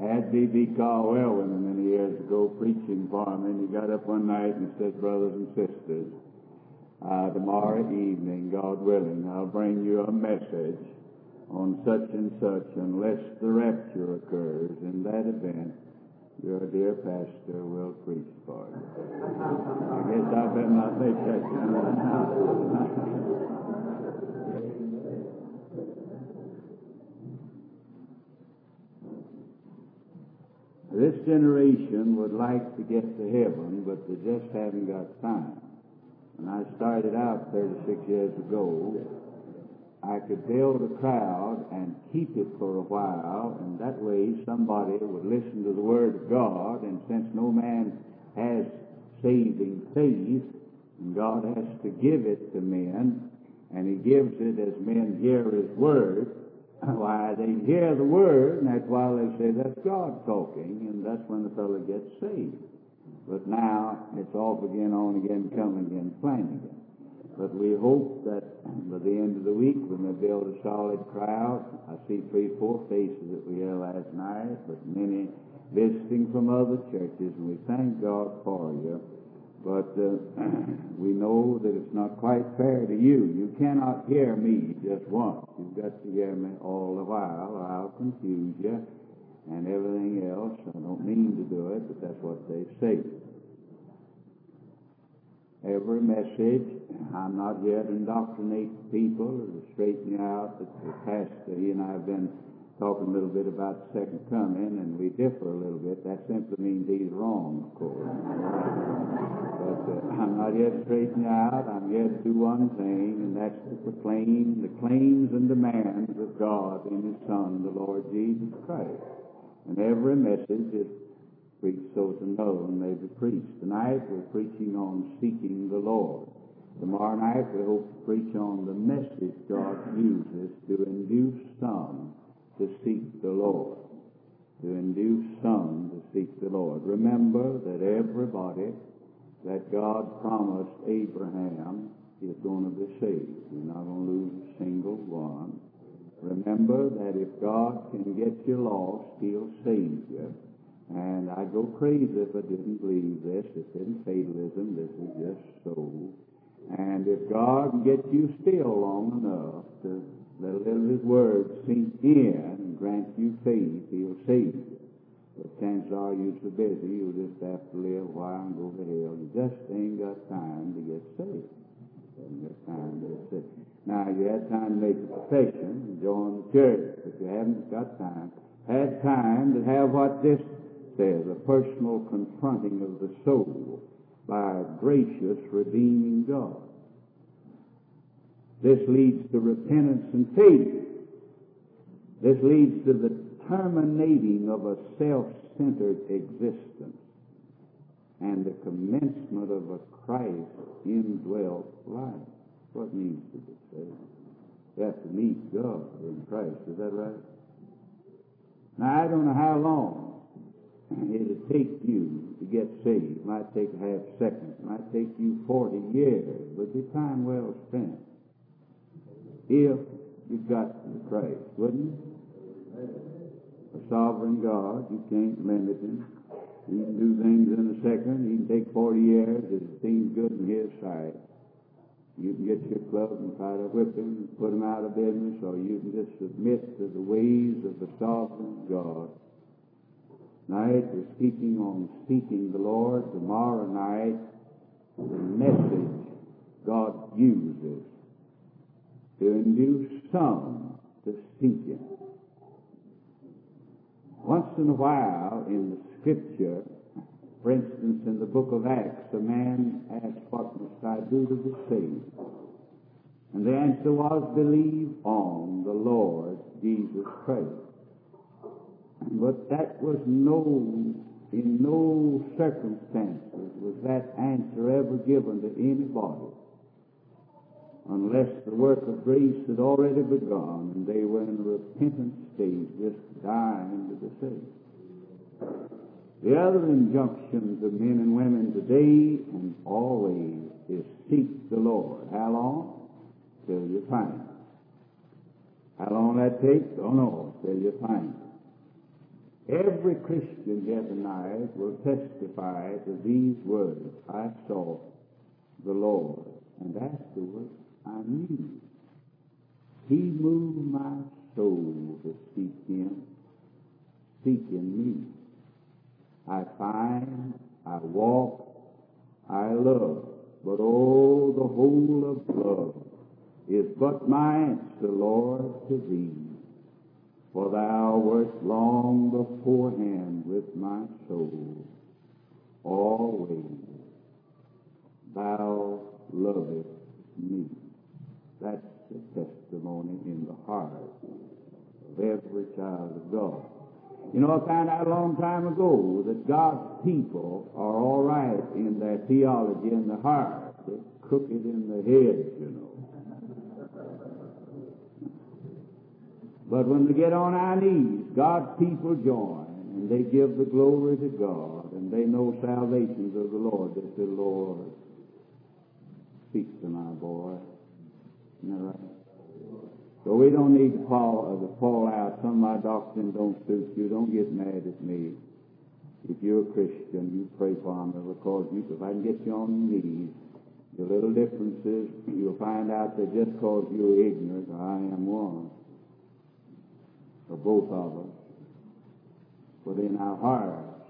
I had B.B. Caldwell with me many years ago preaching for me, and he got up one night and said, "Brothers and sisters, tomorrow evening, God willing, I'll bring you a message on such and such. Unless the rapture occurs, in that event, your dear pastor will preach for you." I guess I better not make that kind of announcement. This generation would like to get to heaven, but they just haven't got time. When I started out 36 years ago, I could build a crowd and keep it for a while, and that way somebody would listen to the Word of God, and since no man has saving faith, and God has to give it to men, and He gives it as men hear His Word, why, they hear the Word, and that's why they say that's God talking, and that's when the fellow gets saved. But now it's off again, on again, come again, plan again. But we hope that by the end of the week we may build a solid crowd. I see 3-4 faces that we had last night, but many visiting from other churches, and we thank God for you. But we know that it's not quite fair to you. You cannot hear me just once. You've got to hear me all the while, or I'll confuse you and everything else. I don't mean to do it, but that's what they say. Every message, I'm not here to indoctrinate people or to straighten you out. But the pastor, he and I have been talking a little bit about the second coming, and we differ a little bit. That simply means he's wrong, of course. But I'm not here to straighten you out. I'm here to do one thing, and that's to proclaim the claims and demands of God in His Son, the Lord Jesus Christ. And every message is preached so to know and may be preached. Tonight we're preaching on seeking the Lord. Tomorrow night we hope to preach on the message God uses to induce some to seek the Lord. To induce some to seek the Lord. Remember that everybody that God promised Abraham is going to be saved. You're not going to lose a single one. Remember that if God can get you lost, He'll save you. And I'd go crazy if I didn't believe this. This isn't fatalism. This is just so. And if God can get you still long enough to let a little of His Word sink in and grant you faith, He'll save you. But chances are you're so busy, you'll just have to live a while and go to hell. You just ain't got time to get saved. You ain't got time to get saved. Now, you had time to make a profession and join the church, but you haven't got time. Had time to have what this says, a personal confronting of the soul by a gracious, redeeming God. This leads to repentance and faith. This leads to the terminating of a self-centered existence and the commencement of a Christ-indwelt life. What means to be saved? You have to meet God in Christ. Is that right? Now, I don't know how long it'll take you to get saved. It might take a half second. It might take you 40 years. But it'd be time well spent if you got to Christ, wouldn't you? A sovereign God, you can't limit Him. He can do things in a second. He can take 40 years if it seems good in His sight. You can get your club and try to whip Him and put Him out of business, or you can just submit to the ways of the sovereign God. Tonight we're speaking on seeking the Lord. Tomorrow night, the message God uses to induce some to seek Him. Once in a while in the Scripture, for instance, in the book of Acts, a man asked, "What must I do to be saved?" And the answer was, "Believe on the Lord Jesus Christ." But that was in no circumstances was that answer ever given to anybody unless the work of grace had already begun and they were in a repentant stage, just dying to be saved. The other injunction to men and women today and always is seek the Lord. How long? Till you find Him. How long that takes? Don't know. Till you find Him. Every Christian here tonight will testify to these words. I saw the Lord, and afterwards I knew. He moved my soul to seek Him, seeking me. I find, I walk, I love, but oh, the whole of love is but my answer, Lord, to Thee. For Thou wert long beforehand with my soul. Always Thou lovest me. That's the testimony in the heart of every child of God. You know, I found out a long time ago that God's people are all right in their theology in the heart. They're crooked in the head, you know. But when we get on our knees, God's people join, and they give the glory to God, and they know salvations of the Lord. They say, Lord, speak to my boy. Isn't that right? So we don't need to fall out. Some of my doctrine don't suit you. Don't get mad at me. If you're a Christian, you pray for me, because if I can get you on your knees, the little differences, you'll find out that just because you're ignorant, I am one. For both of us. But in our hearts,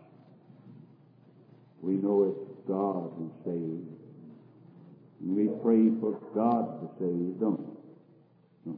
we know it's God who saves. And we pray for God to save, don't we?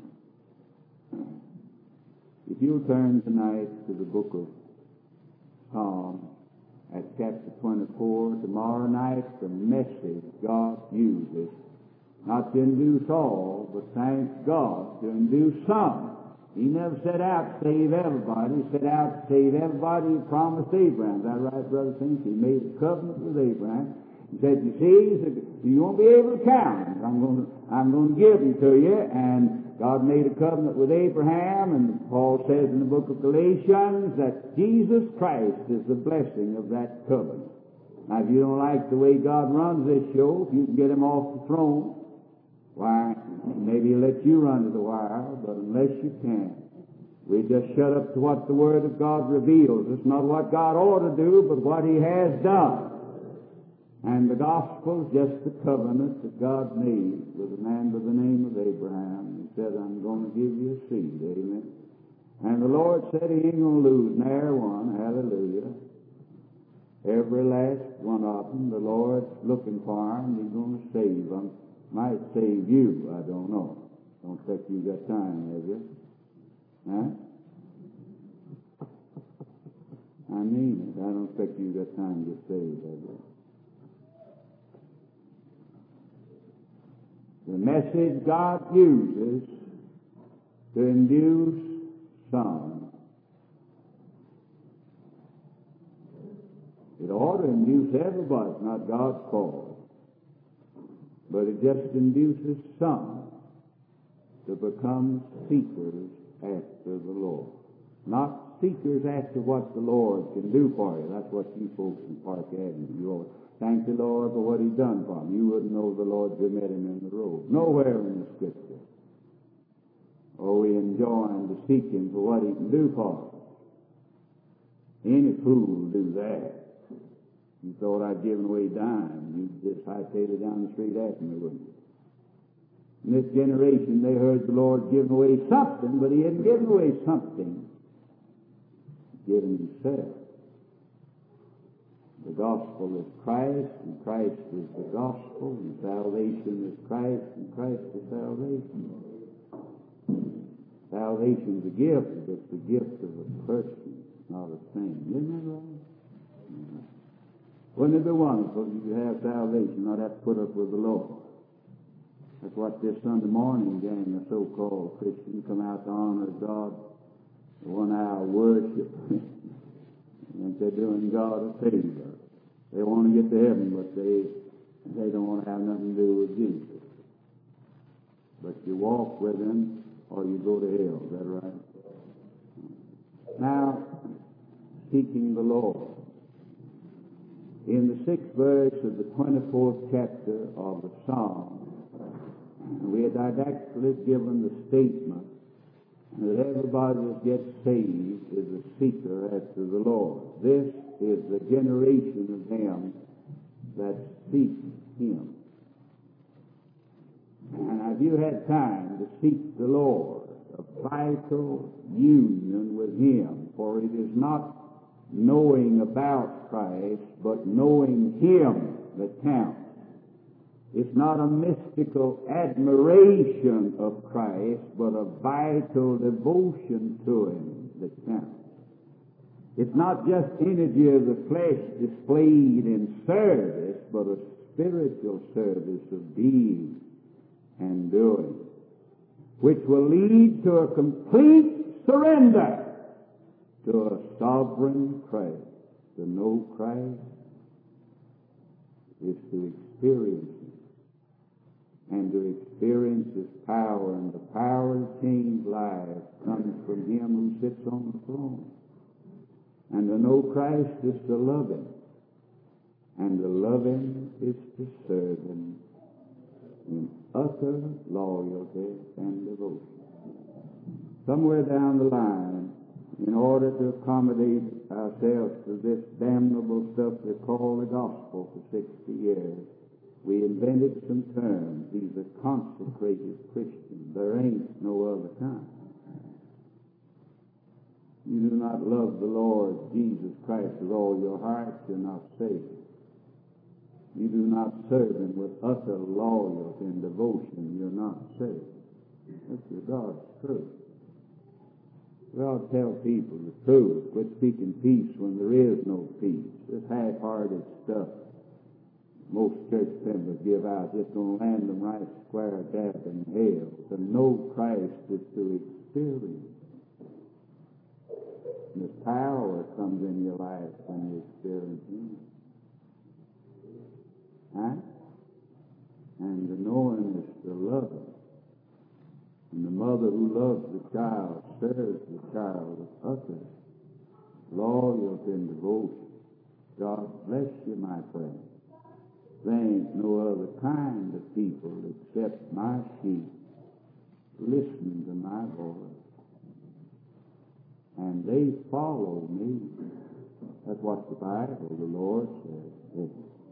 If you'll turn tonight to the book of Psalms at chapter 24, tomorrow night the message God uses, not to induce all, but thank God to induce some. He never set out to save everybody. He set out to save everybody He promised Abraham. Is that right, Brother Saints? He made a covenant with Abraham. He said, you see, he said, you won't be able to count them. I'm going to give them to you. And God made a covenant with Abraham, and Paul says in the book of Galatians that Jesus Christ is the blessing of that covenant. Now, if you don't like the way God runs this show, if you can get Him off the throne, why, maybe He'll let you run to the wire, but unless you can, we just shut up to what the Word of God reveals. It's not what God ought to do, but what He has done. And the gospel is just the covenant that God made with a man by the name of Abraham. He said, I'm going to give you a seed. Amen. And the Lord said He ain't going to lose nary one. Hallelujah. Every last one of them, the Lord's looking for them. He's going to save them. Might save you, I don't know. Don't expect you got time, have you? Huh? I mean it. I don't expect you got time to get saved, have you? The message God uses to induce some. It ought to induce everybody. It's not God's fault. But it just induces some to become seekers after the Lord. Not seekers after what the Lord can do for you. That's what you folks in Park Avenue, you always thank the Lord for what He's done for him. You wouldn't know the Lord if you met Him in the road. Nowhere in the Scripture. Oh, we enjoin to seek Him for what He can do for us. Any fool will do that. You thought I'd given away dime. You'd just hightail it down the street after me, wouldn't you? In this generation, they heard the Lord giving away something, but He hadn't given away something. He's given Himself. The gospel is Christ, and Christ is the gospel, and salvation is Christ, and Christ is salvation. Salvation is a gift, but it's the gift of a person, not a thing. Isn't that right? Mm-hmm. Wouldn't it be wonderful if you have salvation, not have to put up with the Lord? That's what this Sunday morning gang of so-called Christians come out to honor God, the 1 hour worship. And they're doing God a favor. They want to get to heaven, but they don't want to have nothing to do with Jesus. But you walk with Him, or you go to hell. Is that right? Now, seeking the Lord. In the 6th verse of the 24th chapter of the Psalm, we are didactically given the statement that everybody that gets saved is a seeker after the Lord. This is the generation of them that seek Him. And have you had time to seek the Lord, a vital union with Him? For it is not knowing about Christ, but knowing Him that counts. It's not a mystical admiration of Christ, but a vital devotion to Him that counts. It's not just energy of the flesh displayed in service, but a spiritual service of being and doing, which will lead to a complete surrender to a sovereign Christ. To know Christ is to experience Him, and to experience His power, and the power to change lives comes from Him who sits on the throne. And to know Christ is to love Him, and to love Him is to serve Him in utter loyalty and devotion. Somewhere down the line, in order to accommodate ourselves to this damnable stuff they call the gospel for 60 years, we invented some terms. He's a consecrated Christian. There ain't no other kind. You do not love the Lord Jesus Christ with all your heart, you're not saved. You do not serve Him with utter loyalty and devotion, you're not saved. That's the God's truth. We ought to tell people the truth. Quit speaking peace when there is no peace. This half-hearted stuff most church members give out just going to land them right square dab in hell. To know Christ is to experience. And the power comes in your life when you experience Him. Huh? And the knowing is to love Him. And the mother who loves the child serves the child with utter loyalty and devotion. God bless you, my friend. There ain't no other kind of people except my sheep listening to my voice. And they follow me. That's what the Bible, the Lord says.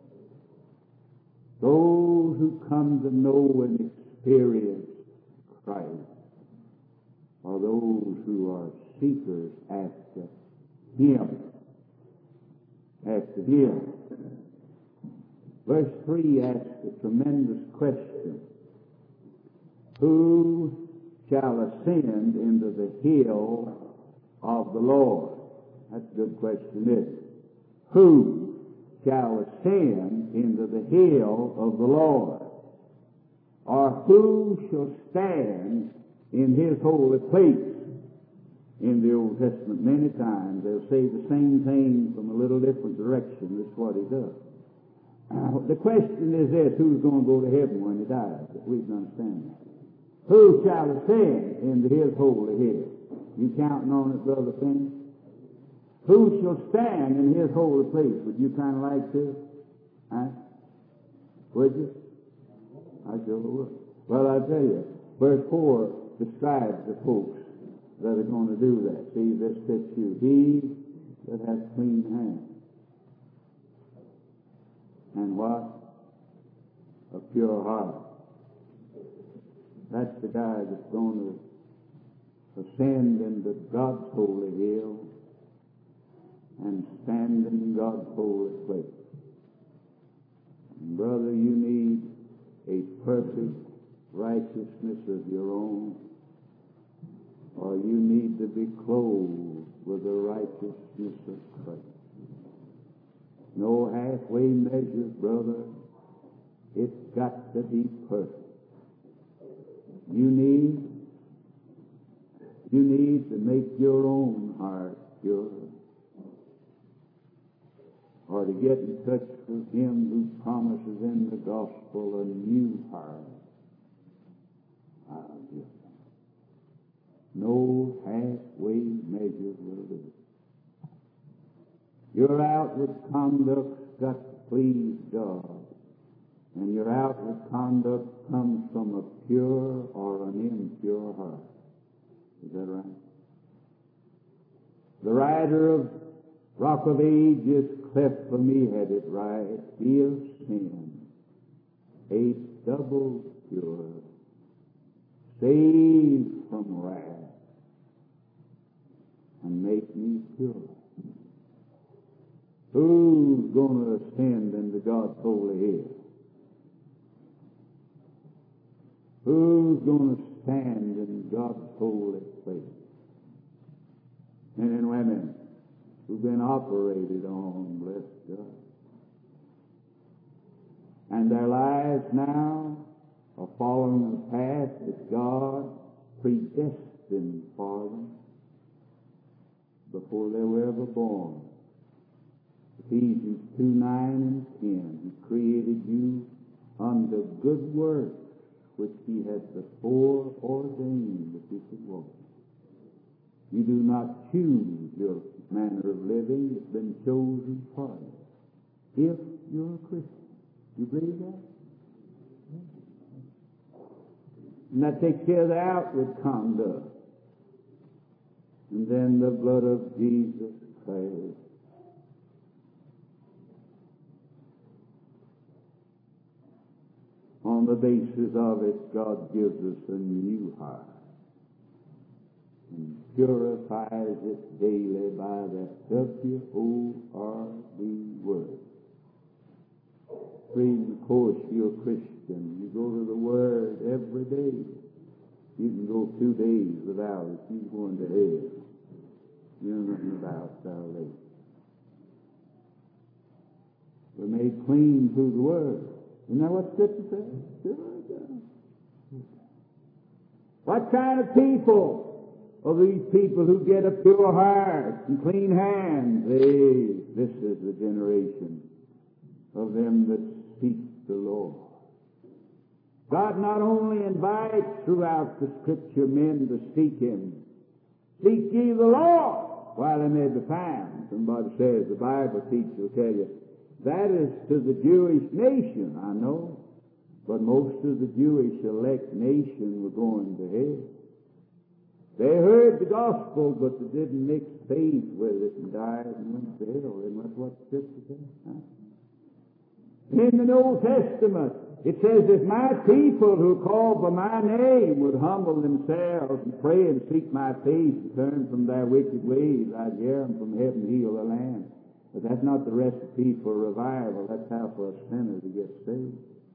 Those who come to know and experience Christ are those who are seekers after Him. After Him. Verse 3 asks a tremendous question. Who shall ascend into the hill of the Lord? That's a good question, isn't it? Who shall ascend into the hill of the Lord? Or who shall stand in His holy place? In the Old Testament, many times they'll say the same thing from a little different direction. That's what He does. The question is this: who's going to go to heaven when he dies? We can understand that. Who shall ascend into His holy hill? You counting on it, Brother Finney? Who shall stand in His holy place? Would you kind of like to? Huh? Would you? I sure would. Well, I tell you, verse 4 describes the folks that are going to do that. See, this fits you. He that has clean hands. And what? A pure heart. That's the guy that's going to ascend into God's holy hill and stand in God's holy place. And brother, you need a perfect righteousness of your own, or you need to be clothed with the righteousness of Christ. No halfway measures, brother. It's got to be perfect. You need to make your own heart pure, or to get in touch with Him who promises in the gospel a new heart. No halfway measures will do. Your outward conduct's got to please God, and your outward conduct comes from a pure or an impure heart. Is that right? The writer of Rock of Ages, cleft for me, had it right. Dear sin, a double cure, save from wrath, and make me pure. Who's going to ascend into God's holy hill? Who's going to stand in God's holy place? Men and women who've been operated on, bless God. And their lives now are following a path that God predestined for them before they were ever born. Ephesians 2:9 and 10. He created you unto good works, which He had before ordained that you should walk. You do not choose your manner of living. It's been chosen for you. If you're a Christian. You believe that? And that takes care of the outward conduct. And then the blood of Jesus Christ. On the basis of it, God gives us a new heart and purifies it daily by that W-O-R-D word. Reading the course, you're a Christian. You go to the Word every day. You can go 2 days without it. You're going to hell. You know nothing about salvation. We're made clean through the Word. Isn't that what Scripture says? Sure. What kind of people are these people who get a pure heart and clean hands? This is the generation of them that seek the Lord. God not only invites throughout the Scripture men to seek Him. Seek ye the Lord while He may be found. Somebody says, the Bible teacher will tell you, that is to the Jewish nation, I know. But most of the Jewish elect nation were going to hell. They heard the gospel, but they didn't mix faith with it and died and went to hell. Isn't that what the Scripture says? Huh? In the Old Testament, it says, if my people who call by my name would humble themselves and pray and seek my face and turn from their wicked ways, I'd hear them from heaven, heal the land. But that's not the recipe for revival. That's how for a sinner to get saved.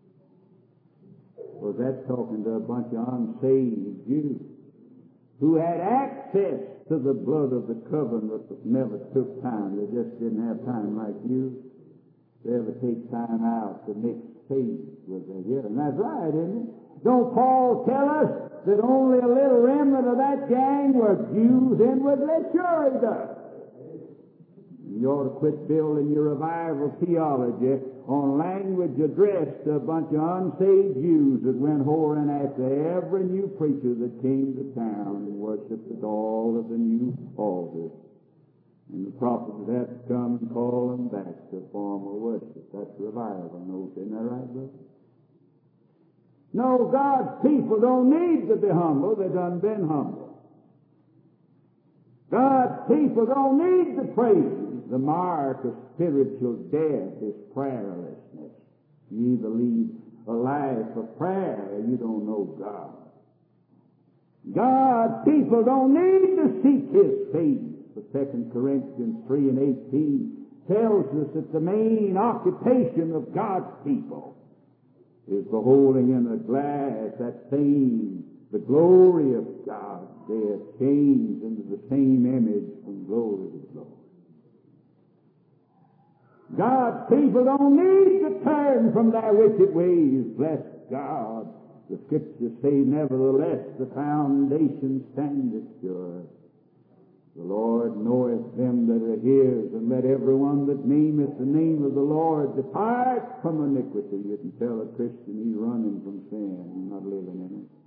Well, that's talking to a bunch of unsaved Jews who had access to the blood of the covenant but never took time. They just didn't have time like you. They ever take time out to mix faith with their hearing. That's right, isn't it? Don't Paul tell us that only a little remnant of that gang were Jews inwardly? Sure he does. You ought to quit building your revival theology on language addressed to a bunch of unsaved Jews that went whoring after every new preacher that came to town and worshipped at all of the new altars. And the prophet would have to come and call them back to former worship. That's revival. No, isn't that right, brother? No, God's people don't need to be humble. They've done been humble. God's people don't need to praise. The mark of spiritual death is prayerlessness. You either lead a life of prayer or you don't know God. God's people don't need to seek His face. The 2 Corinthians 3 and 18 tells us that the main occupation of God's people is beholding in a glass that same, the glory of God. They are changed into the same image from glory to glory. God's people don't need to turn from their wicked ways. Bless God. The Scriptures say, nevertheless, the foundation standeth sure. The Lord knoweth them that are His, and let everyone that nameth the name of the Lord depart from iniquity. You can tell a Christian he's running from sin, he's not living in it.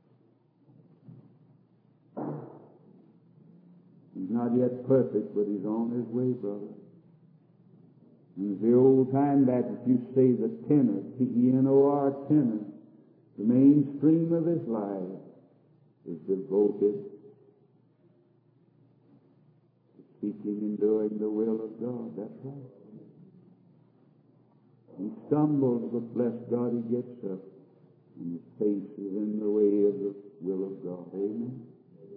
He's not yet perfect, but he's on his way, brother. And as the old-time Baptist used to say, the tenor, T-E-N-O-R, tenor, the mainstream of his life is devoted seeking and doing the will of God. That's right. He stumbles, but bless God, he gets up, and his face is in the way of the will of God. Amen.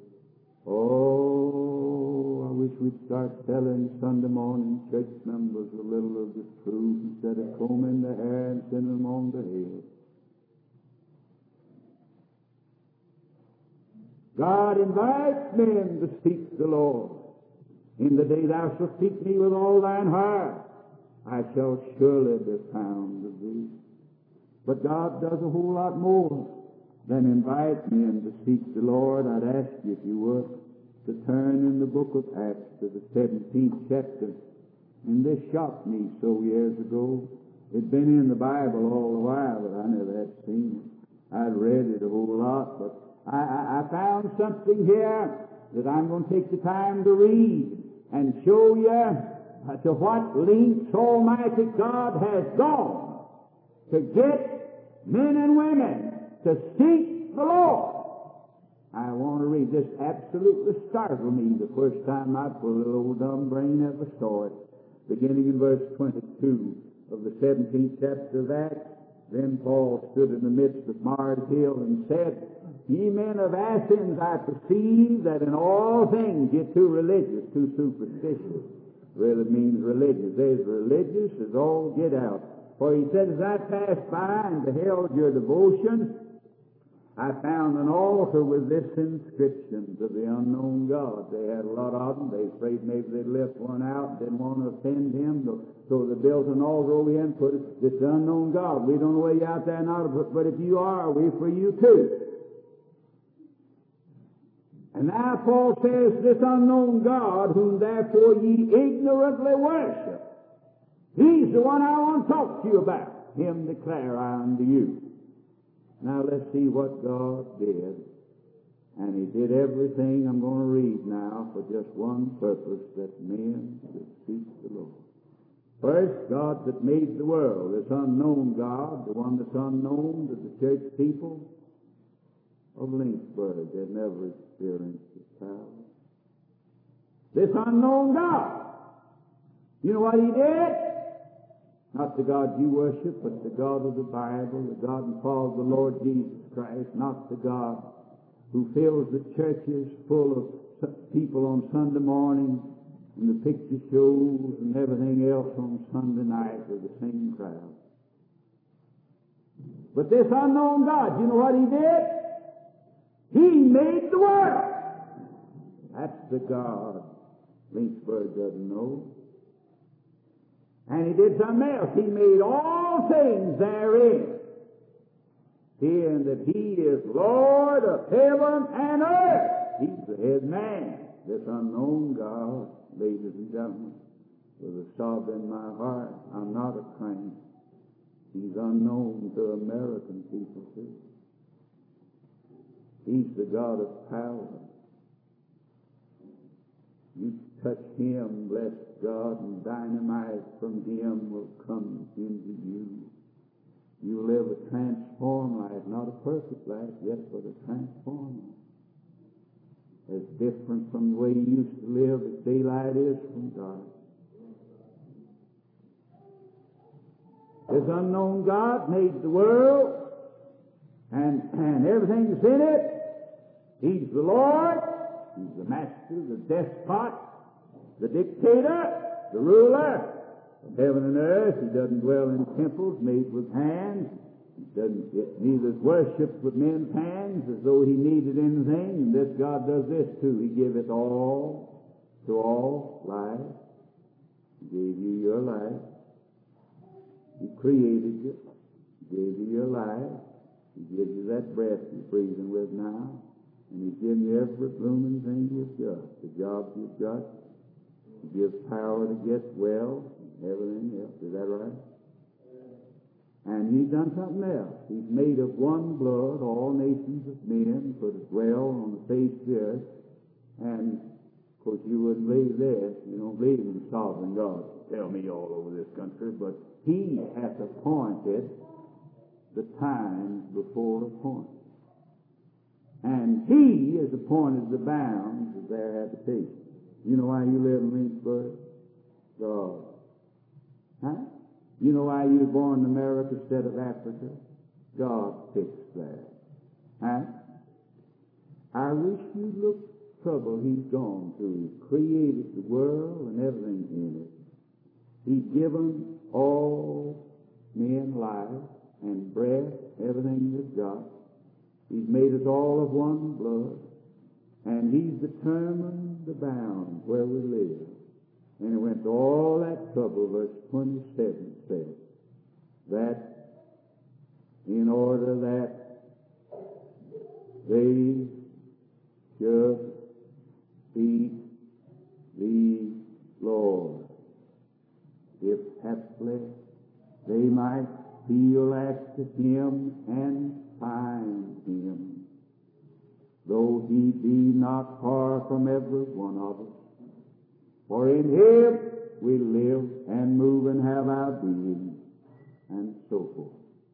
Oh, I wish we'd start telling Sunday morning church members a little of the truth instead of combing the hair and sending them on the head. God invites men to seek the Lord. In the day thou shalt seek me with all thine heart, I shall surely be found of thee. But God does a whole lot more than invite men to seek the Lord. I'd ask you, if you would, to turn in the book of Acts to the 17th chapter. And this shocked me so years ago. It'd been in the Bible all the while, but I never had seen it. I'd read it a whole lot, but I found something here that I'm going to take the time to read and show you to what lengths Almighty God has gone to get men and women to seek the Lord. I want to read this. Absolutely startled me the first time I pulled the old dumb brain ever saw it. Beginning in verse 22 of the 17th chapter of Acts. Then Paul stood in the midst of Mars Hill and said, Ye men of Athens, I perceive that in all things you're too religious, too superstitious. Really means religious. There's religious as all get out. For he said, as I passed by and beheld your devotion, I found an altar with this inscription to the unknown God. They had a lot of them. They afraid maybe they'd left one out, didn't want to offend him, so they built an altar over here and put it, this unknown God. We don't know where you're out there now, but if you are, we for you too. And now Paul says, this unknown God, whom therefore ye ignorantly worship, he's the one I want to talk to you about. Him declare I unto you. Now let's see what God did. And he did everything I'm going to read now for just one purpose, that men should seek the Lord. First, God that made the world, this unknown God, the one that's unknown to the church people of Lynchburg. They've never experienced his power. This unknown God. You know what he did? Not the God you worship, but the God of the Bible, the God and Father of the Lord Jesus Christ, not the God who fills the churches full of people on Sunday morning and the picture shows and everything else on Sunday night with the same crowd. But this unknown God, you know what he did? He made the world. That's the God Lynchburg doesn't know. And he did something else. He made all things therein, seeing that he is Lord of heaven and earth. He's the head man. This unknown God, ladies and gentlemen, with a sob in my heart, I'm not a crank. He's unknown to American people too. He's the God of power. You touch him, bless God, and dynamite from him will come into you. You live a transformed life, not a perfect life, yes, but a transformed life. As different from the way you used to live as daylight is from dark. This unknown God made the world and everything's in it. He's the Lord. He's the master, the despot, the dictator, the ruler of heaven and earth. He doesn't dwell in temples made with hands. He neither worships with men's hands as though he needed anything. And this God does this too. He giveth all to all life. He gave you your life. He created you. He gave you your life. He gives you that breath you're breathing with now. And he's given you every blooming thing you've got. The jobs you've got. He gives power to get well. Everything else. Is that right? And he's done something else. He's made of one blood all nations of men, put it well on the face of the earth. And, of course, you wouldn't believe this. You don't believe in the sovereign God. Tell me all over this country. But he hath appointed the times before appointed. And he has appointed the bounds of their habitation. You know why you live in Lynchburg? God. Huh? You know why you were born in America instead of Africa? God fixed that. Huh? I wish you'd look at the trouble He's gone through. He created the world and everything in it. He's given all men life and breath, everything they've got. He's made us all of one blood. And He's determined the bounds where we live. And He went to all that trouble, verse 27 says, that in order that they should seek the Lord, if haply they might feel after Him and find Him, though He be not far from every one of us. For in Him we live and move and have our being, and so forth.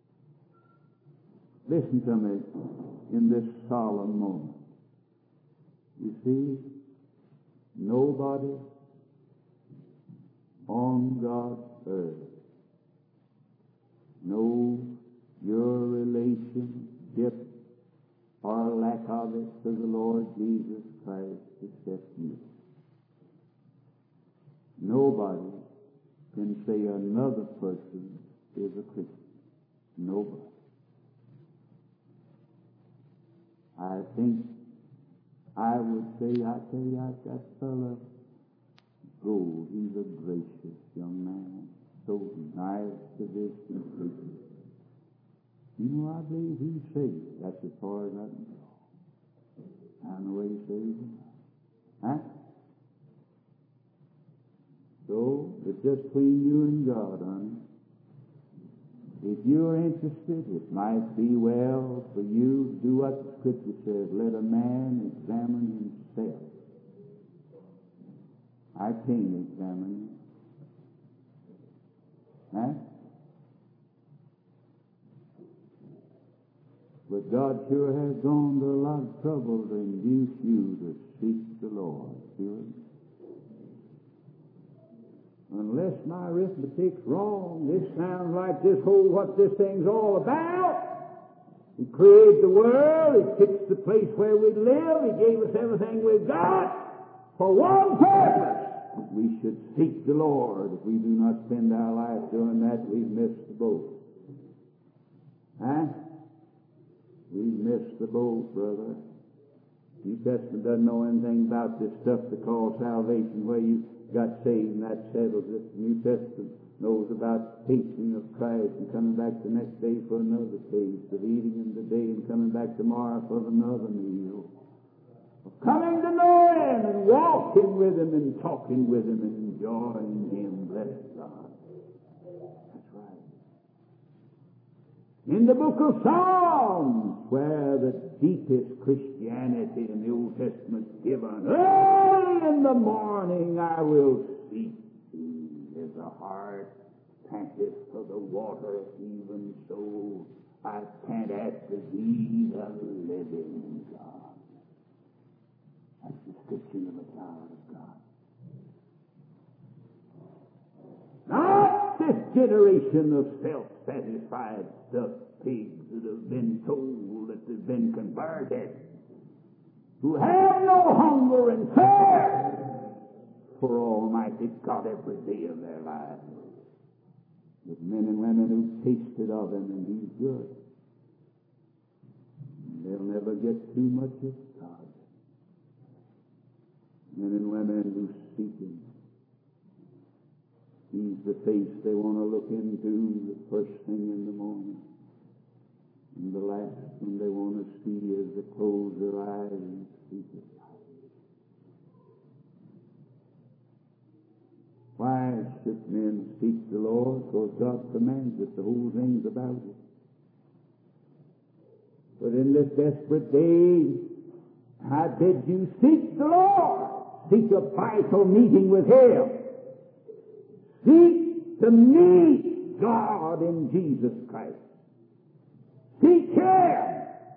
Listen to me in this solemn moment. You see, nobody on God's earth knows your relationship or lack of it to the Lord Jesus Christ except you. Nobody can say another person is a Christian. Nobody. I think I would say, I tell you, that fellow Gould, he's a gracious young man. So nice to this and preaching. You know, I believe he's saved. That's as far as I can go. I don't know where he saved him. Huh? So, it's just between you and God, honey. If you're interested, it might be well for you to do what the Scripture says. Let a man examine himself. I can't examine you. Huh? But God sure has gone to a lot of trouble to induce you to seek the Lord. Sure. Unless my arithmetic's wrong, this sounds like what this thing's all about. He created the world. He fixed the place where we live. He gave us everything we've got for one purpose. We should seek the Lord. If we do not spend our life doing that, we've missed the boat. Huh? We've missed the boat, brother. New Testament doesn't know anything about this stuff they call salvation, where you got saved and that settles it. The New Testament knows about tasting of Christ and coming back the next day for another taste, of eating in the day and coming back tomorrow for another meal, of coming to know Him and walking with Him and talking with Him and enjoying Him. Bless God. That's right. In the book of Psalms, where the deepest Christianity in the Old Testament is given, early in the morning I will seek Thee, as the heart panteth for the water, even so I pant after Thee, the living God. That's the description of a child of God. Not this generation of self-satisfied stuffed pigs that have been told that they've been converted, who have no hunger and thirst for Almighty God every day of their lives. But men and women who've tasted of Him and He's good. And they'll never get too much of God. Men and women who seek Him. He's the face they want to look into the first thing in the morning. And the last thing they want to see is they close their eyes and seek His light. Why should men seek the Lord? Because God commands us to hold things about it. But in this desperate day, I bid you seek the Lord. Seek a vital meeting with Him. Seek to meet God in Jesus Christ. Seek Him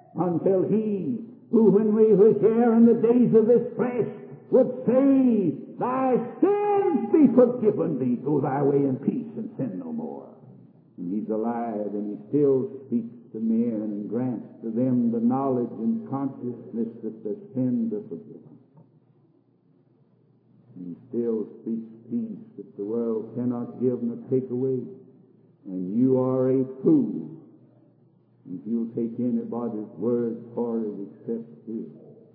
until He, who when we was here in the days of this flesh, would say, thy sins be forgiven thee. Go thy way in peace and sin no more. And he's alive, and he still speaks to men and grants to them the knowledge and consciousness that their sins are forgiven. And he still speaks peace that the world cannot give nor take away. And you are a fool if you'll take anybody's word for it except his.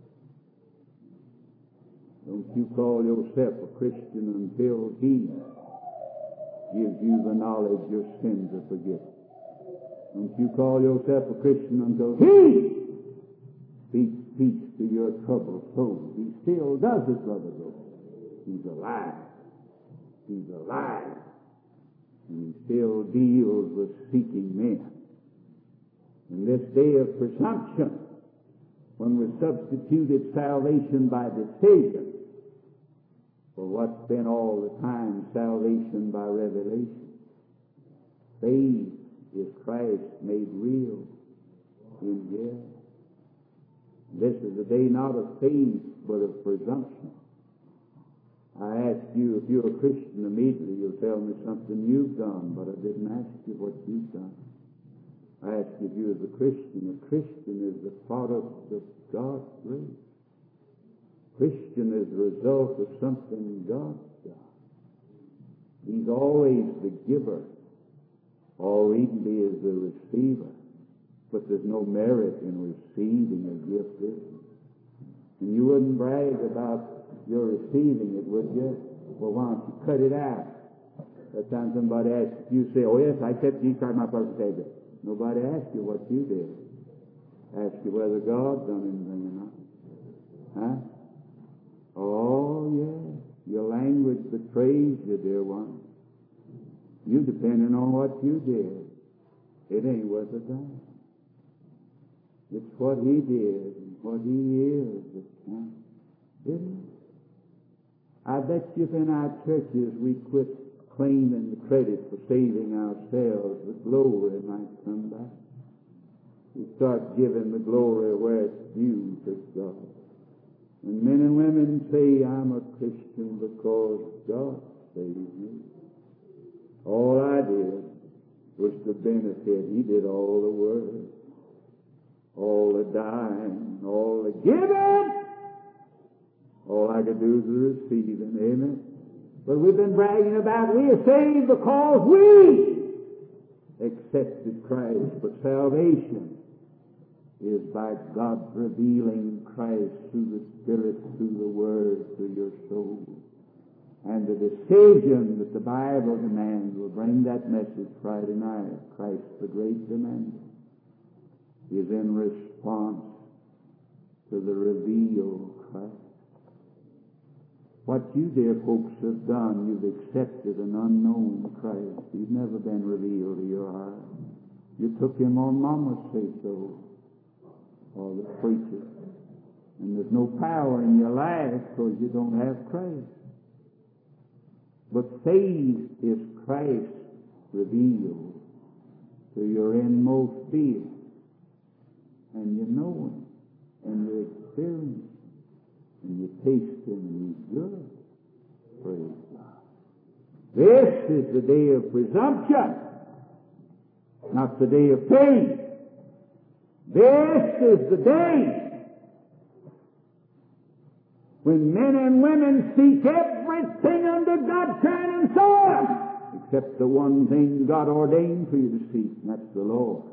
Don't you call yourself a Christian until he gives you the knowledge your sins are forgiven. Don't you call yourself a Christian until he speaks peace to your troubled soul. He still does it, Brother Lord. He's alive. He's alive. And he still deals with seeking men. In this day of presumption, when we substituted salvation by decision for what's been all the time salvation by revelation, faith is Christ made real in you. This is a day not of faith, but of presumption. I ask you, if you're a Christian, immediately you'll tell me something you've done, but I didn't ask you what you've done. I ask you if you as a Christian. A Christian is the product of God's grace. Christian is the result of something God's done. He's always the giver. All he can be is the receiver. But there's no merit in receiving a gift, is there? And you wouldn't brag about your receiving it, would you? Well, why don't you cut it out? That time somebody asks you, say, oh yes, I accept Jesus Christ my personal Savior. Nobody asked you what you did. Asked you whether God done anything or not. Huh? Oh, yes. Your language betrays you, dear one. You depending on what you did. It ain't worth a dime. It's what he did and what he is that counts, isn't it? I bet you if in our churches we quit claiming the credit for saving ourselves, the glory might come back. We start giving the glory where it's due to God. And men and women say, I'm a Christian because God saved me. All I did was to benefit. He did all the work, all the dying, all the giving. All I could do is the receiving. Amen. But we've been bragging about we are saved because we accepted Christ. But salvation is by God revealing Christ through the Spirit, through the Word, through your soul. And the decision that the Bible demands will bring that message Friday night. Christ, the great demand, is in response to the revealed Christ. What you, dear folks, have done, you've accepted an unknown Christ. He's never been revealed to your heart. You took him on mama's say-so, or the preacher. And there's no power in your life because you don't have Christ. But faith is Christ revealed to your inmost being. And you know him, and you experience him. And you taste him, and he's good. Praise God. This is the day of presumption, not the day of faith. This is the day when men and women seek everything under God's sun and sun, except the one thing God ordained for you to seek, and that's the Lord.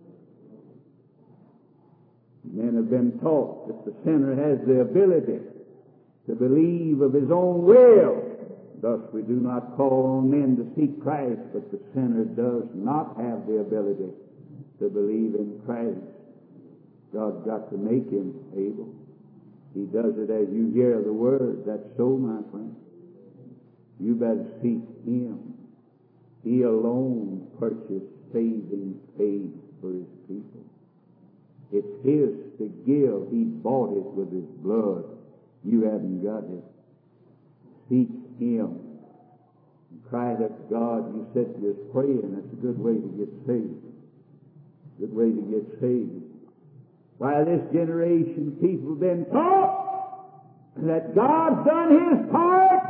Men have been taught that the sinner has the ability to believe of his own will. Thus we do not call on men to seek Christ, but the sinner does not have the ability to believe in Christ. God's got to make him able. He does it as you hear the word. That's so, my friend. You better seek him. He alone purchased saving faith for his people. It's his to give. He bought it with his blood. You haven't got it. Seek him. Cry to God. You sit just praying. That's a good way to get saved. Good way to get saved. Why, this generation, people have been taught that God's done his part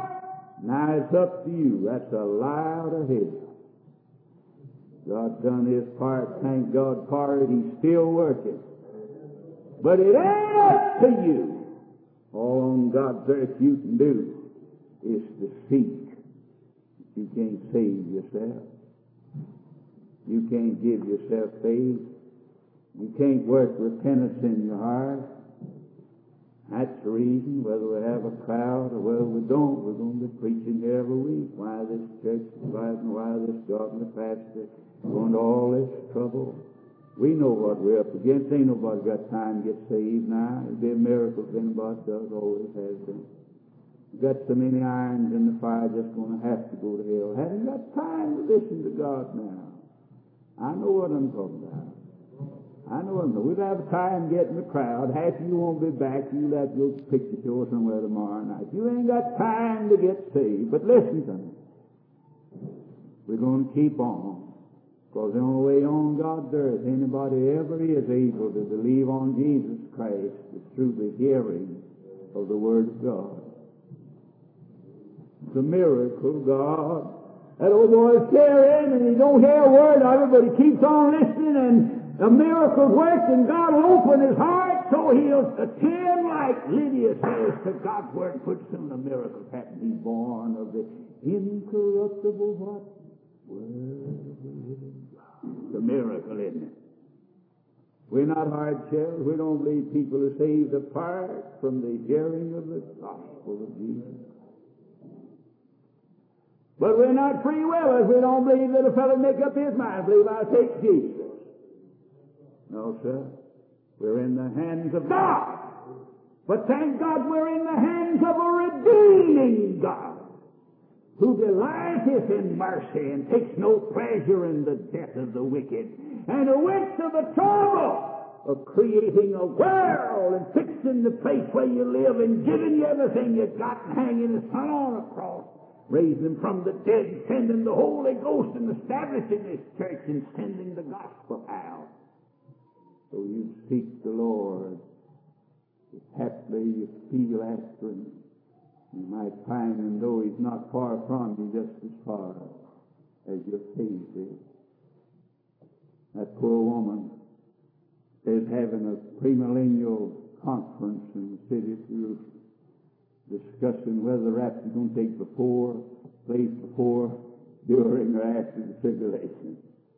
it's up to you. That's a lie out of hell. God done his part. Thank God for it. He's still working. But it ain't up to you. All on God's earth you can do is to seek. You can't save yourself. You can't give yourself faith. You can't work repentance in your heart. That's the reason, whether we have a crowd or whether we don't, we're going to be preaching here every week. Why this church is rising, why this godly pastor going to all this trouble. We know what we're up against. Ain't nobody got time to get saved now. It'll be a miracle if anybody does, always has been. You've got so many irons in the fire just going to have to go to hell. Haven't got time to listen to God now. I know what I'm talking about. I know what I'm talking about. We'll have time getting the crowd. Half of you won't be back. You'll have to go to picture show somewhere tomorrow night. You ain't got time to get saved. But listen to me. We're going to keep on. Because the only way on God's earth anybody ever is able to believe on Jesus Christ is through the hearing of the Word of God. It's a miracle, God. That old boy's carrying and he don't hear a word of it, but he keeps on listening and a miracle works and God will open his heart so he'll attend like Lydia says to God's Word and put some of the miracles happen. He's born of the incorruptible what? Word of the living God. The miracle, isn't it? We're not hard shells. We don't believe people are saved apart from the hearing of the gospel of Jesus. But we're not free willers. We don't believe that a fellow make up his mind, believe I'll take Jesus. No, sir. We're in the hands of God. But thank God we're in the hands of a redeeming God who delighteth in mercy and takes no pleasure in the death of the wicked, and who went to the trouble of creating a world and fixing the place where you live and giving you everything you got and hanging his son on a cross, raising him from the dead, sending the Holy Ghost and establishing his church and sending the gospel out. So you seek the Lord. If haply you feel after him, you might find him, though he's not far from you, just as far as your faith is. That poor woman is having a premillennial conference in the city of Jerusalem, discussing whether the rapture is going to take place before, during, or after the tribulation.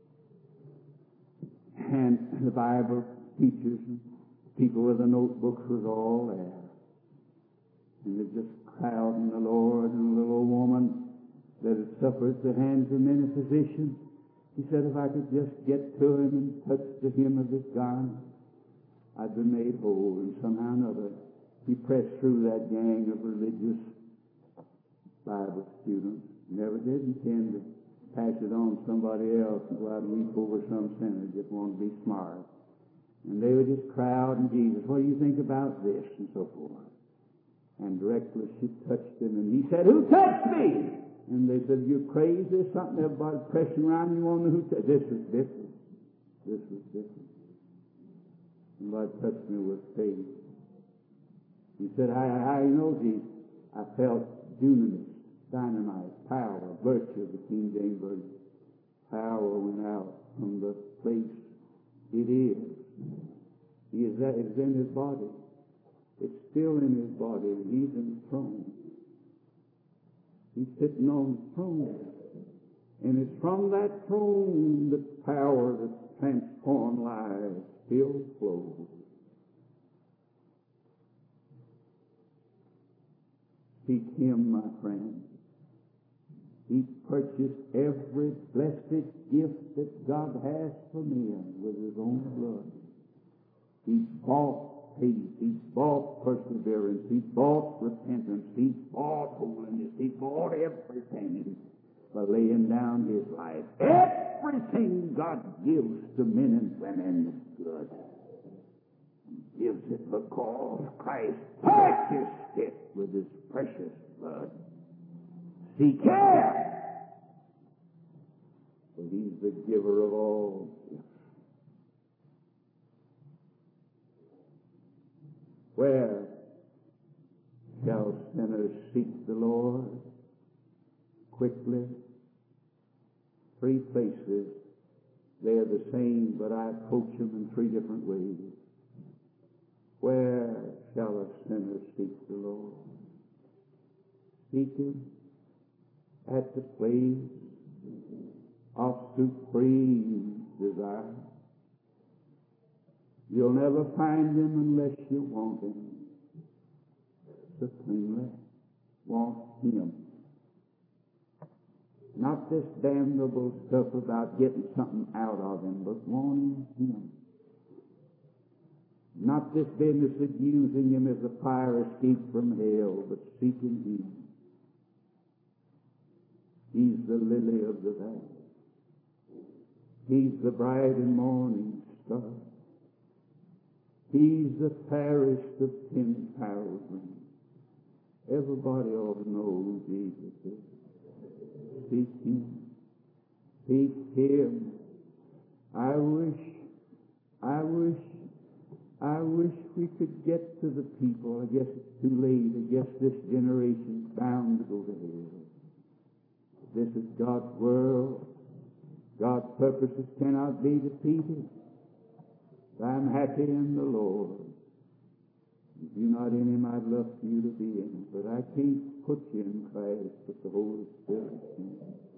And the Bible teachers and people with the notebooks was all there. And they're just crowding the Lord, and a little old woman that had suffered at the hands of many physicians. He said, if I could just get to him and touch the hem of his garment, I'd be made whole. And somehow or another, he pressed through that gang of religious Bible students. Never did intend to pass it on to somebody else and go out and weep over some sinner, just wanted to be smart. And they would just crowd and Jesus, what do you think about this? And so forth. And directly she touched him, and he said, who touched me? And they said, you're crazy, there's something, everybody pressing around, you want to know who touched. This was different. This was different. Somebody touched me with faith. He said, how you know, Jesus? I felt dunamis, dynamite, power, virtue of the King James Version. Power went out from the place it is. He is that, it's in his body. It's still in his body, and he's in the throne. He's sitting on the throne. And it's from that throne that power that transforms lives still flows. Seek him, my friend. He purchased every blessed gift that God has for men with his own blood. He bought peace. He bought perseverance. He bought repentance. He bought holiness. He bought everything by laying down his life. Everything God gives to men and women is good. He gives it because Christ purchased it with his precious blood. Seek him, for he's the giver of all gifts. Where shall sinners seek the Lord? quickly. 3 places. They're the same, but I approach them in 3 different ways. Where shall a sinner seek the Lord? Seek Him at the place of supreme desire. You'll never find Him unless you want Him. Supremely want Him. Not this damnable stuff about getting something out of Him, but wanting Him. Not this business of using Him as a fire escape from hell, but seeking Him. He's the lily of the valley. He's the bright and morning star. He's the fairest of 10,000. Everybody ought to know who Jesus is. Seek Him. Seek Him. I wish we could get to the people. I guess it's too late. I guess this generation's bound to go to hell. This is God's world. God's purposes cannot be defeated. I'm happy in the Lord. If you're not in Him, I'd love for you to be in Him. But I can't put you in Christ, but the Holy Spirit can.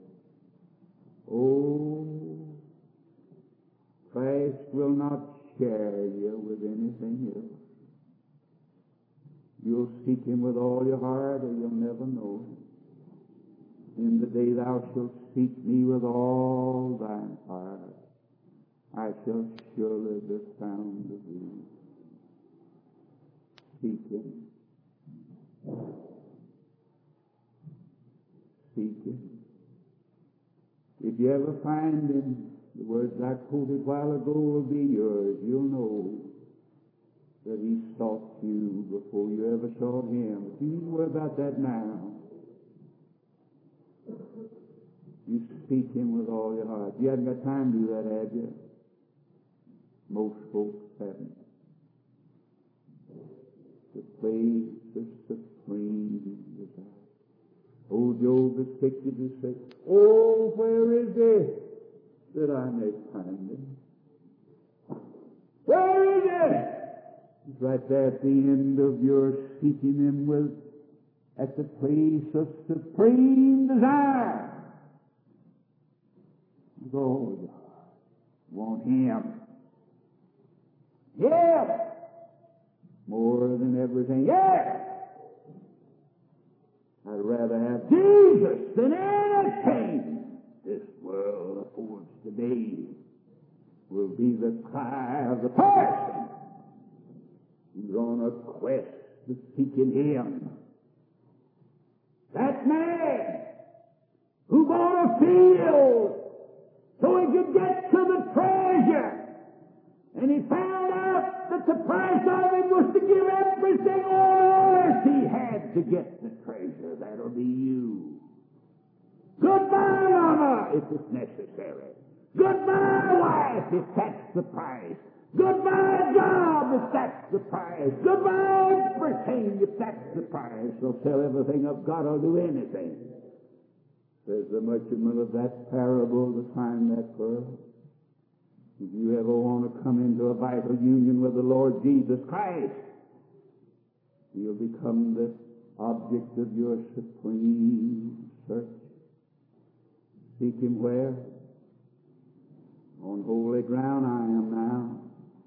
Oh, Christ will not share you with anything else. You'll seek Him with all your heart, or you'll never know Him. In the day thou shalt seek me with all thine heart, I shall surely be found of thee. Seek Him. Seek Him. If you ever find Him, the words I quoted a while ago will be yours. You'll know that He sought you before you ever sought Him. But you need to worry about that now. You seek Him with all your heart. You haven't got time to do that, have you? Most folks haven't. The place of supreme desire. Old Job is pictured to say, oh, where is it that I may find Him? Where is it? It's right there at the end of your seeking Him with, at the place of supreme desire. Lord, want Him. Yes! More than everything. Yes! I'd rather have Jesus than anything this world affords today. Will be the cry of the person who's on a quest to seeking Him. That man who bought a field so he could get to the treasure. And he found out that the price of it was to give everything on earth he had to get the treasure. That'll be you. Goodbye, Mama, if it's necessary. Goodbye, wife, if that's the price. Goodbye, job, if that's the price. Goodbye, everything, if that's the price. They'll sell everything up. God will do anything. There's the merchantman of that parable to find that pearl. If you ever want to come into a vital union with the Lord Jesus Christ, He'll become the object of your supreme search. Seek Him where? On holy ground I am now.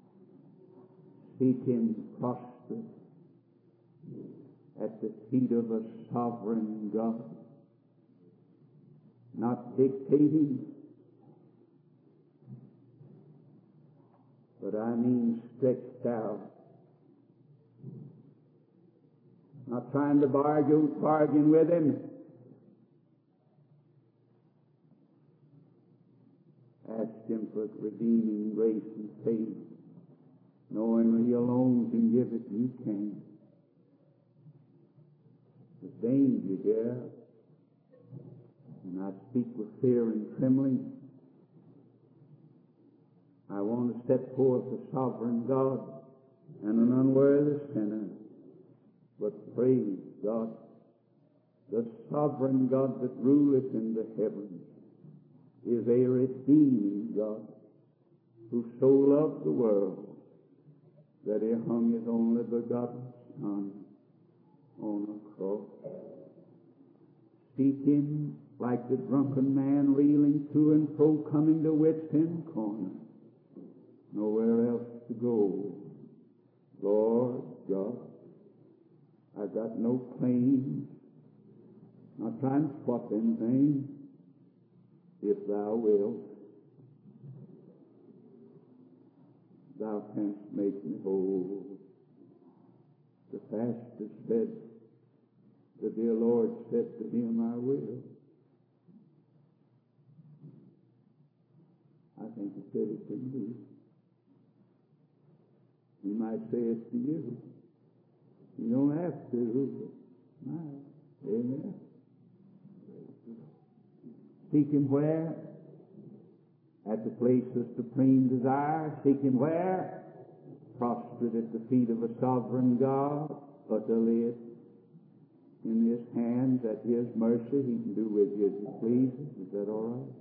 Seek Him prostrate at the feet of a sovereign God. Not dictating, but I mean stretched out. Not trying to bargain with Him. Ask Him for redeeming grace and faith, knowing that He alone can give it, you can. The danger here, and I speak with fear and trembling, I want to step forth a sovereign God and an unworthy sinner, but praise God, The sovereign God that ruleth in the heavens is a redeeming God, who so loved the world that he hung his only begotten Son on a cross. Seek him like the drunken man reeling to and fro, coming to wit's end corner. Nowhere else to go. Lord God, I've got no claim. Not trying to swap anything. If thou wilt, thou canst make me whole. The pastor said, the dear Lord said to him, I will. I think he said it to me. He might say it to you. You don't have to. Amen. Seek him where? At the place of supreme desire. Seek him where? Prostrate at the feet of a sovereign God, utterly in his hands, at his mercy. He can do with you as he pleases. Is that all right?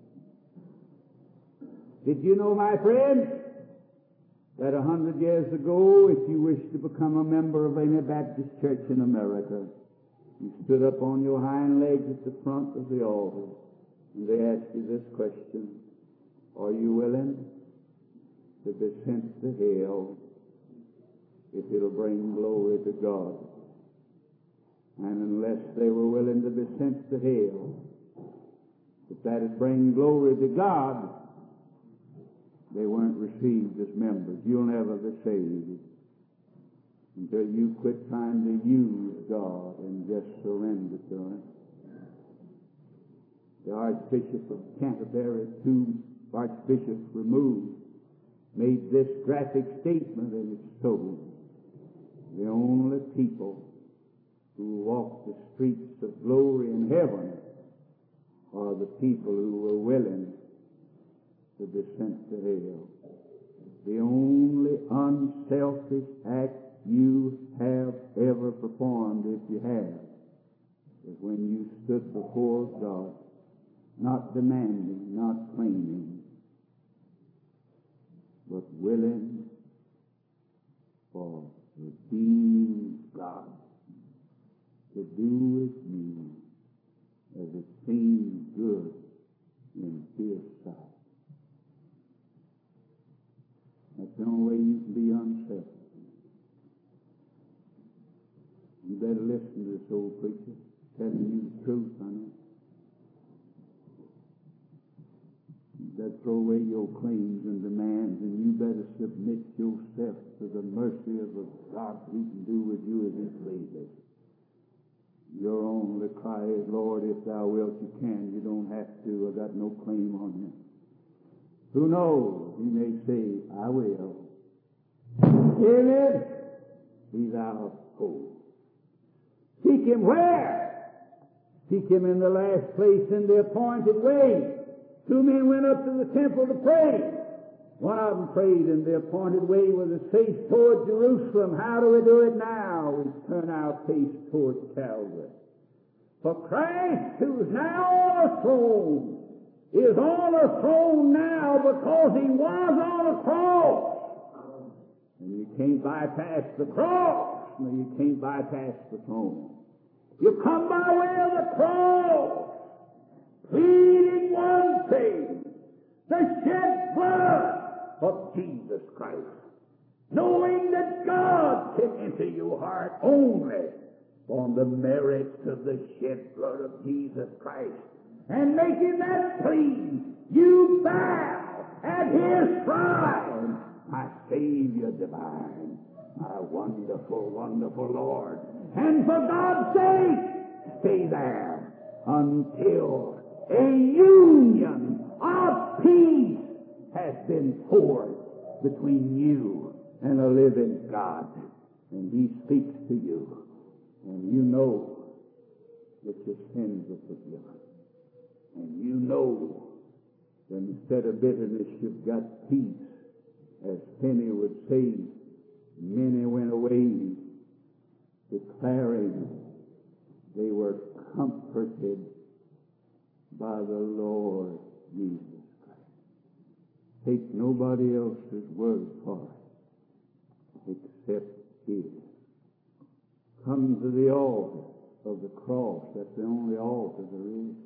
Did you know, my friend, that 100 years ago, if you wished to become a member of any Baptist church in America, you stood up on your hind legs at the front of the altar, and they asked you this question: are you willing to be sent to hell if it'll bring glory to God? And unless they were willing to be sent to hell, if that would bring glory to God, they weren't received as members. You'll never be saved until you quit trying to use God and just surrender to him. The Archbishop of Canterbury, 2 archbishops removed, made this graphic statement, and it's so. The only people who walk the streets of glory in heaven are the people who were willing to be sent to hell. The only unselfish act you have ever performed, if you have, is when you stood before God, not demanding, not claiming, but willing for redeemed God to do with you as it seemed good in his sight. That's the only way you can be unselfish. You better listen to this old preacher telling you the truth, I know. You better throw away your claims and demands, and you better submit yourself to the mercy of a God who can do with you as he pleases. Your only cry is, Lord, if thou wilt, you can. You don't have to. I got no claim on you. Who knows? He may say, I will. Amen. Be thou whole. Seek him where? Seek him in the last place, in the appointed way. 2 men went up to the temple to pray. One of them prayed in the appointed way with his face toward Jerusalem. How do we do it now? We turn our face toward Calvary. For Christ, who is now on a throne, is on a throne now because he was on a cross. And you can't bypass the cross. No, you can't bypass the throne. You come by way of the cross, pleading one thing: the shed blood of Jesus Christ, knowing that God can enter your heart only on the merits of the shed blood of Jesus Christ. And making that plea, you bow at his shrine, my Savior divine, my wonderful, wonderful Lord. And for God's sake, stay there until a union of peace has been forged between you and a living God. And he speaks to you, and you know that your sins are forgiven. And you know that instead of bitterness, you've got peace. As Finney would say, many went away declaring they were comforted by the Lord Jesus Christ. Take nobody else's word for it except His. Come to the altar of the cross. That's the only altar there is.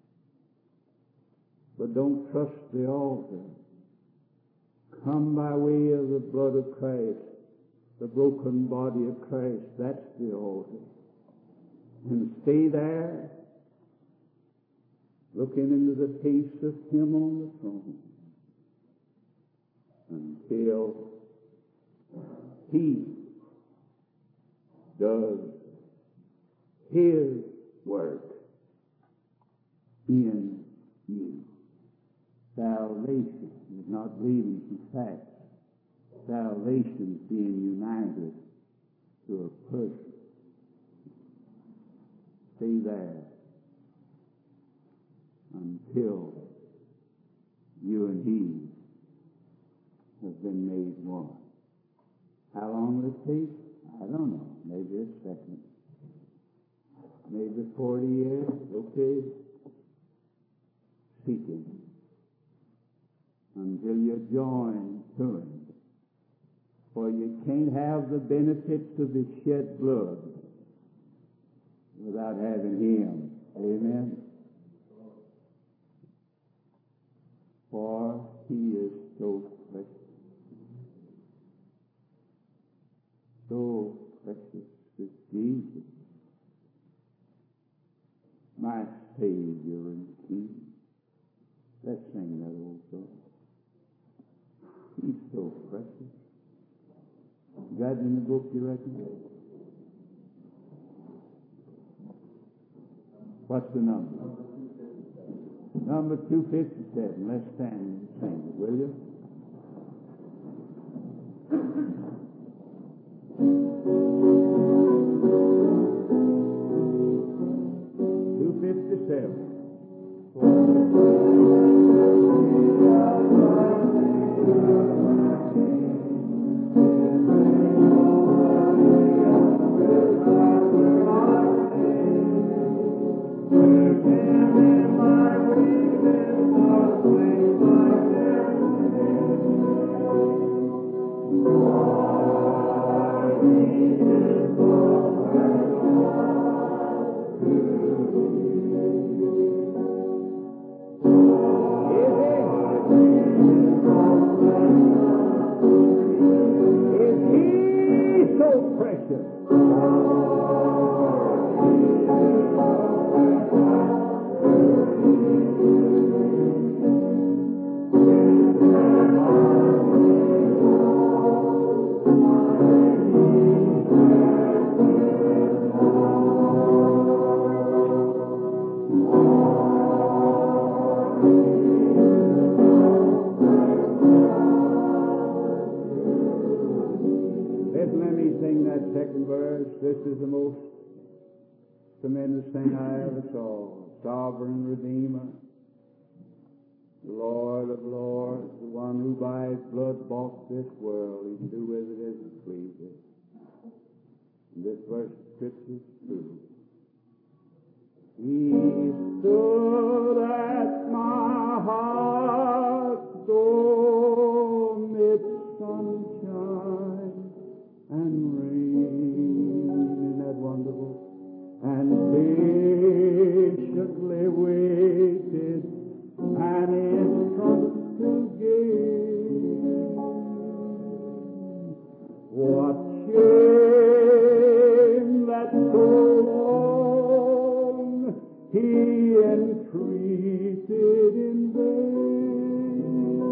But don't trust the altar. Come by way of the blood of Christ, the broken body of Christ. That's the altar. And stay there, looking into the face of Him on the throne, until He does His work in you. Salvation is not believing some facts. Salvation is being united to a person. Stay there until you and He have been made one. How long will it take? I don't know. Maybe a second. Maybe 40 years. Okay. Seek Him until you're joined to Him. For you can't have the benefits of His shed blood without having Him. Amen. For He is so precious. So precious is Jesus, my Savior and King. Let's sing that old song. He's so precious. Got it in the book, you reckon? What's the number? Number 257. Let's stand and sing it, will you? Sovereign Redeemer, the Lord of Lords, the one who by His blood bought this world. He can do with it as He pleases. And this verse of Scripture is true. He stood at my heart door midst sunshine and rain. Isn't that wonderful? And patiently waited an instant to gain. What shame that so long He entreated in vain.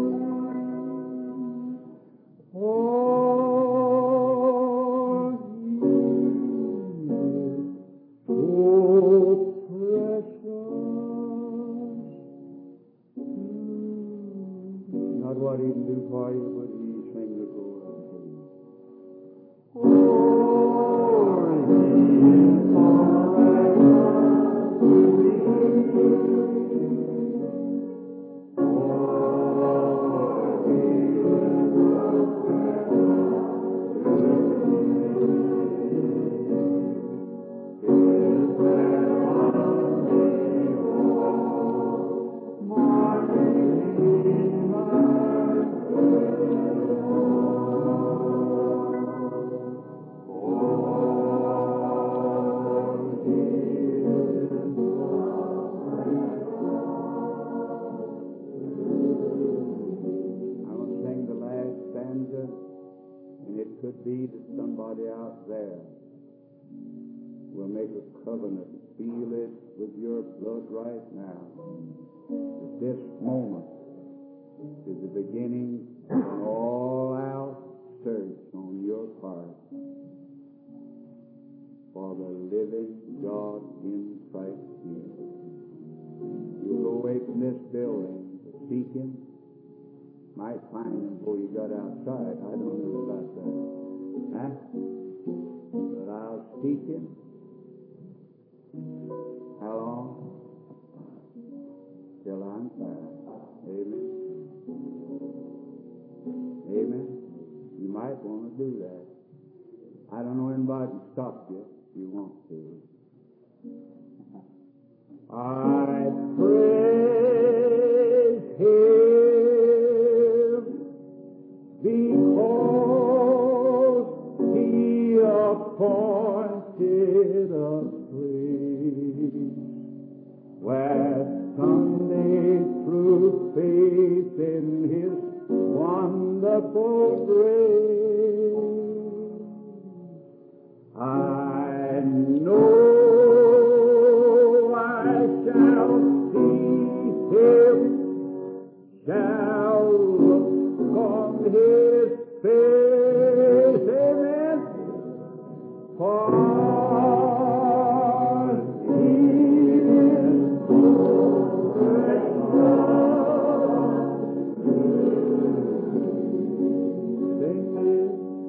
What He can do for you, but He sing the glory. there. We'll make a covenant. Feel it with your blood right now. That this moment is the beginning of an all-out search on your part for the living God in Christ Jesus. You'll go away from this building to seek Him. Might find Him before you got outside. I don't know about that. Huh? But I'll seek Him. How long? Till I'm found. Amen. Amen. You might want to do that. I don't know anybody can stop you if you want to. I praise Him because He appointed a place where someday through faith in His wonderful grace I know I shall see Him, shall look on His face, amen, for He is so precious. Sing this.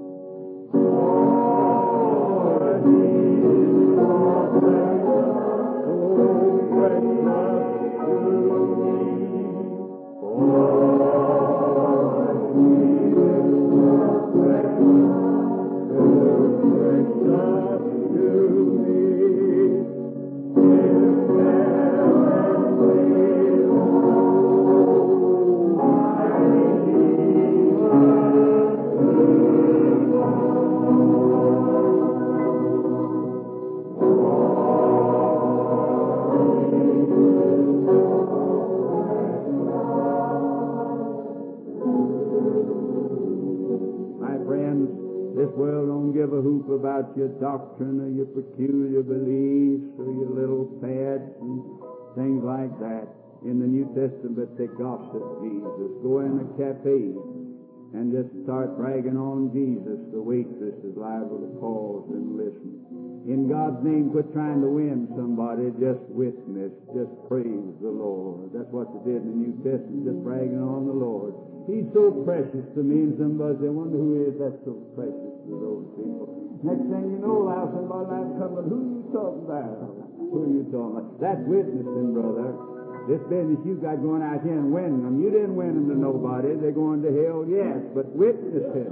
About your doctrine or your peculiar beliefs or your little fads and things like that. In the New Testament, they gossip Jesus. Go in a cafe and just start bragging on Jesus. The waitress is liable to pause and listen. In God's name, quit trying to win somebody. Just witness. Just praise the Lord. That's what they did in the New Testament, just bragging on the Lord. He's so precious to me, and somebody say, I wonder who is that so precious to those people. Next thing you know, allow somebody like to come, but who are you talking about? Who are you talking about? That's witnessing, brother. This business you got going out here and winning them. You didn't win them to nobody. They're going to hell, yes, but witnessing,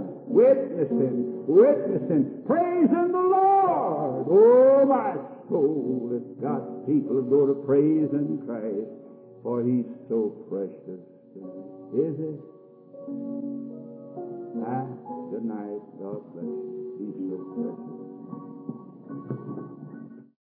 praising the Lord. Oh, my soul, it's got people to go to praising Christ, for He's so precious. Is it? Good night. God bless you. He's so precious.